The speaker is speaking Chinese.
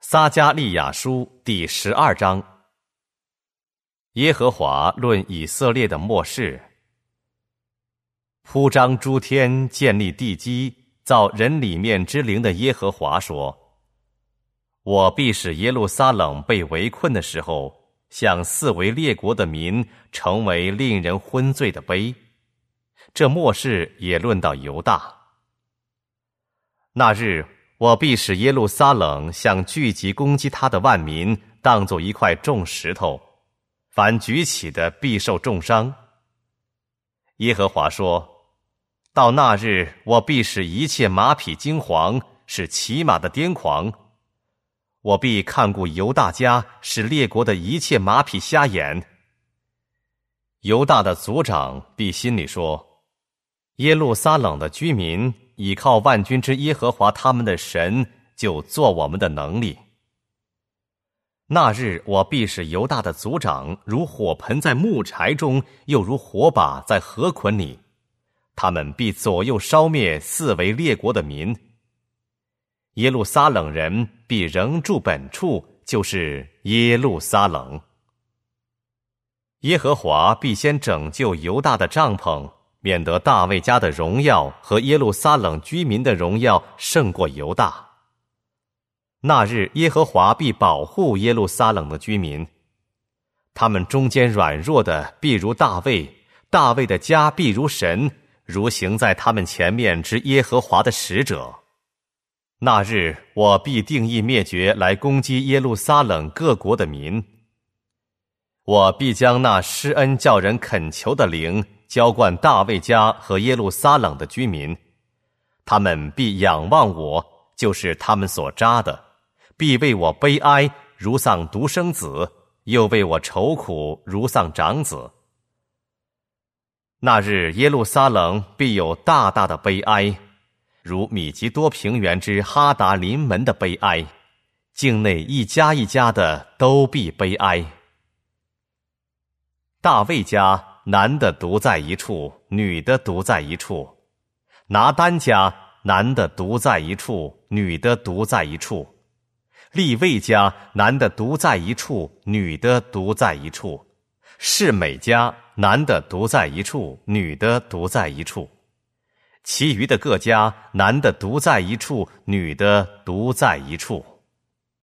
撒迦利亚书第12章。耶和华论以色列的末世。铺张诸天，建立地基，造人里面之灵的耶和华说：我必使耶路撒冷被围困的时候，像四围列国的民，成为令人昏醉的杯。这末世也论到犹大。那日，我必使耶路撒冷像聚集攻击他的万民，当作一块重石头，凡举起的必受重伤。耶和华说：到那日，我必使一切马匹惊惶，使骑马的癫狂。我必看顾犹大家，使列国的一切马匹瞎眼。犹大的族长必心里说：耶路撒冷的居民倚靠万军之耶和华他们的神，就做我们的能力。那日，我必使犹大的族长如火盆在木柴中，又如火把在河捆里，他们必左右烧灭四围列国的民。耶路撒冷人必仍住本处，就是耶路撒冷。耶和华必先拯救犹大的帐篷，免得大卫家的荣耀和耶路撒冷居民的荣耀胜过犹大。那日，耶和华必保护耶路撒冷的居民，他们中间软弱的必如大卫，大卫的家必如神，如行在他们前面之耶和华的使者。那日，我必定义灭绝来攻击耶路撒冷各国的民。我必将那施恩叫人恳求的灵浇灌大卫家和耶路撒冷的居民，他们必仰望我，就是他们所扎的，必为我悲哀，如丧独生子，又为我愁苦，如丧长子。那日，耶路撒冷必有大大的悲哀，如米吉多平原之哈达临门的悲哀，境内一家一家的都必悲哀。大卫家男的独在一处，女的独在一处；拿单家男的独在一处，女的独在一处；利未家男的独在一处，女的独在一处；示每家男的独在一处，女的独在一处；其余的各家男的独在一处，女的独在一处。